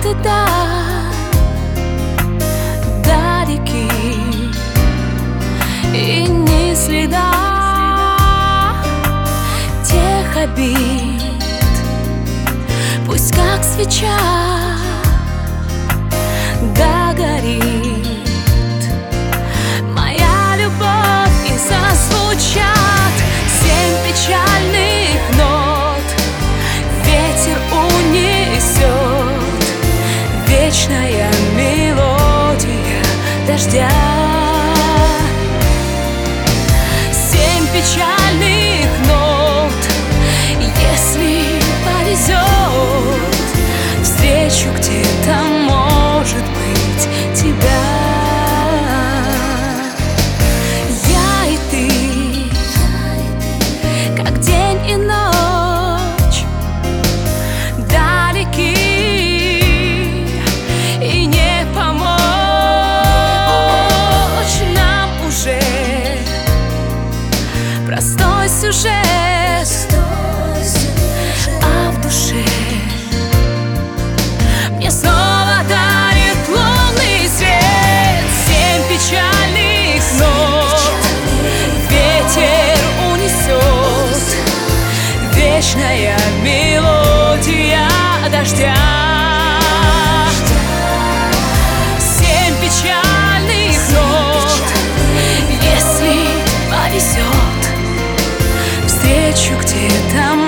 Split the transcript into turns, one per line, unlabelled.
стыда далеки, и ни следа тех обид. Пусть как свеча догорит моя любовь, и зазвучат 7 печальных нот. Ветер унесет вечная мелодия дождя. 7 печальных нот. Если повезет, встречу где-то, может быть, тебя. Я и ты, как день и ночь, далеки, и не помочь нам уже. Простой сюжет, а в душе мне снова дарит лунный свет. 7 печальных нот. Ветер унесет вечная мелодия дождя. 7 печальных нот. Если повезет, встречу где-то,